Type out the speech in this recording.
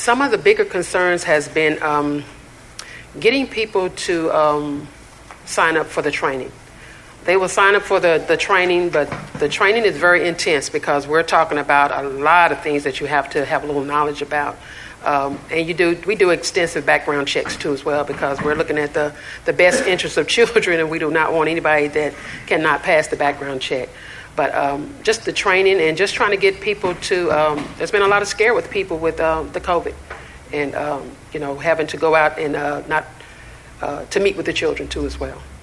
some of the bigger concerns has been getting people to sign up for the training. They will sign up for the training, but the training is very intense because we're talking about a lot of things that you have to have a little knowledge about. And we do extensive background checks too as well, because we're looking at the best interests of children, and we do not want anybody that cannot pass the background check. But just the training and just trying to get people to, there's been a lot of scare with people with the COVID, and having to go out and not to meet with the children too as well.